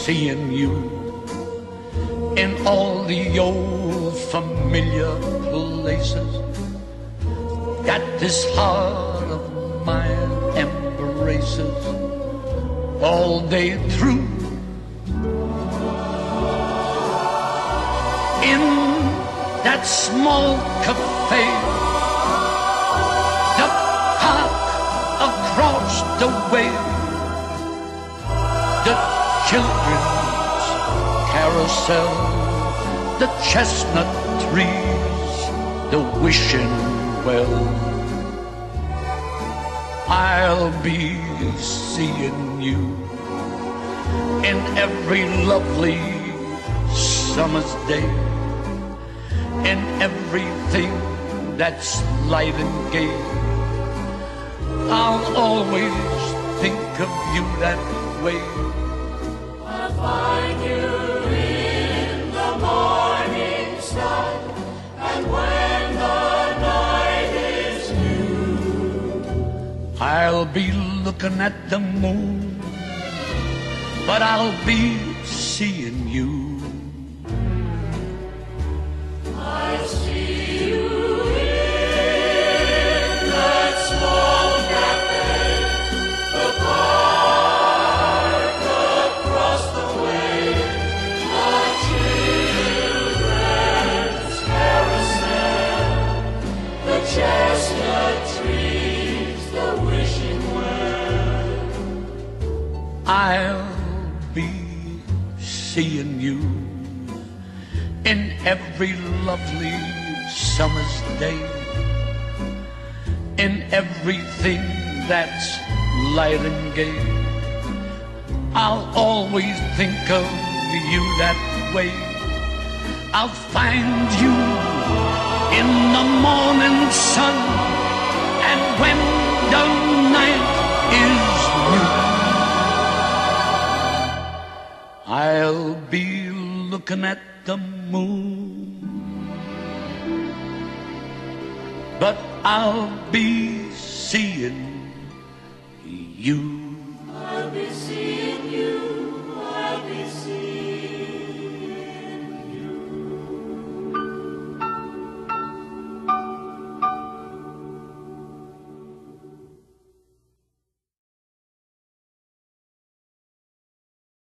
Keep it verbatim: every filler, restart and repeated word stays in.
seeing you in all the old familiar places that this heart of mine embraces all day through. In that small cafe, the park across the way, the children's carousel, the chestnut trees, the wishing well. I'll be seeing you in every lovely summer's day, in everything that's light and gay. I'll always think of you that way. I'll find you in the morning sun, and when the night is new, I'll be looking at the moon, but I'll be seeing you. I see you in that small cafe, the park across the way, the children's carousel, the chestnut trees, the wishing well. I'll be seeing you in every lovely summer's day, in everything that's light and gay. I'll always think of you that way. I'll find you in the morning sun, and when the night is new, I'll be looking at the moon, but I'll be seeing you.